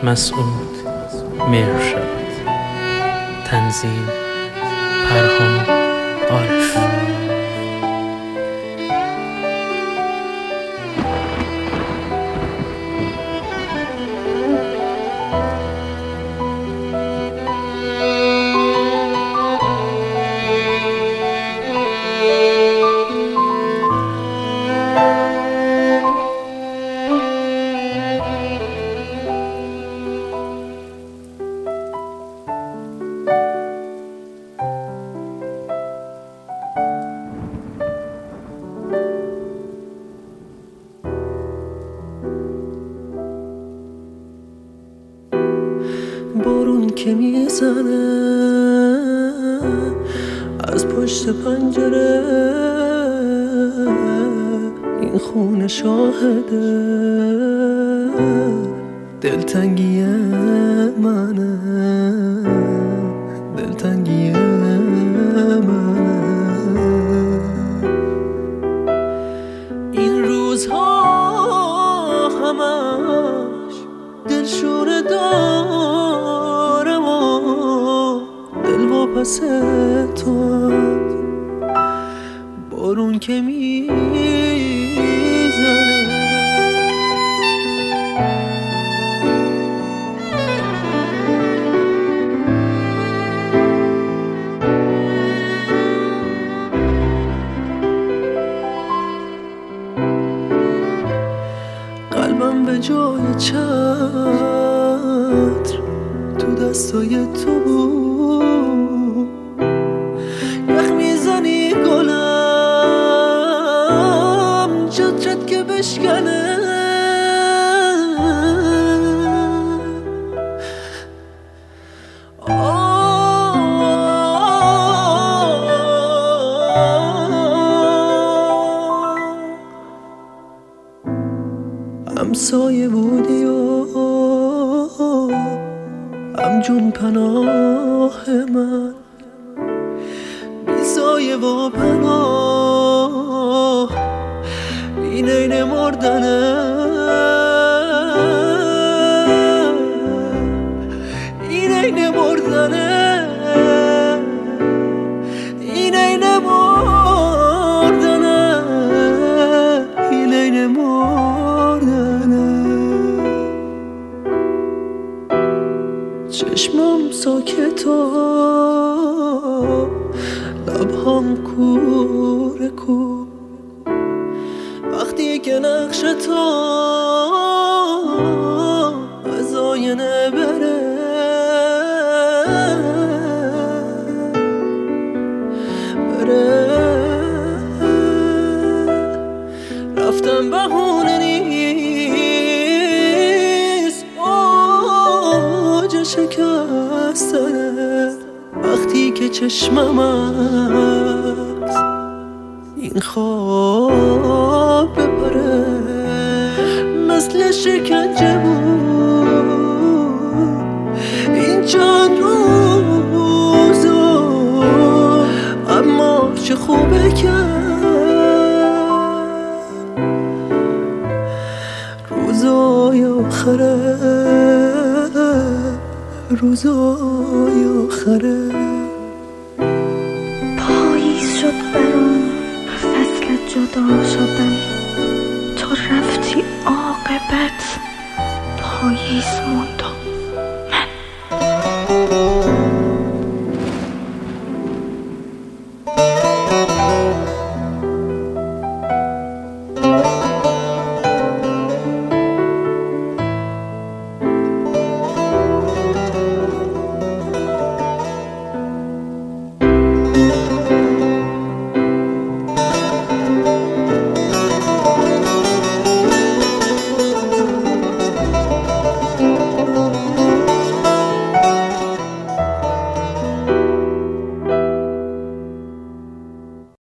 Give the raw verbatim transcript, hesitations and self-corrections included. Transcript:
مسعود مهرشاد. تنظیم پرهام عارف. بارون که میزنه از پشت پنجره، این خونه شاهده دلتنگی منه، دلتنگی منه. این روزها همش دلشوره دارم و دل واپس تو، بارون که میزنه قلبم به جای چتر تو دستای تو بود، یخ میزنی گلم چت چت که بشکنه. همسایه بودی و همجون پناه من، بی سایه و پناه این عین مردنه، این عین مردنه، این عین مردنه، این عین مردنه. چشمم ساکت و لبهام کوره کو، وقتی که نقش تو از آینه بره بره، رفتم بهونه نیست اوج شکستنه، وقتی که چشمم از این خواب بپره، مثل شکنجه بود این چند روزو، اما چه خوبه کرد روزای آخره، روزای آخره. پاییز شد برام فصل جدا شدن، تو رفتی عاقبت پاییز موند.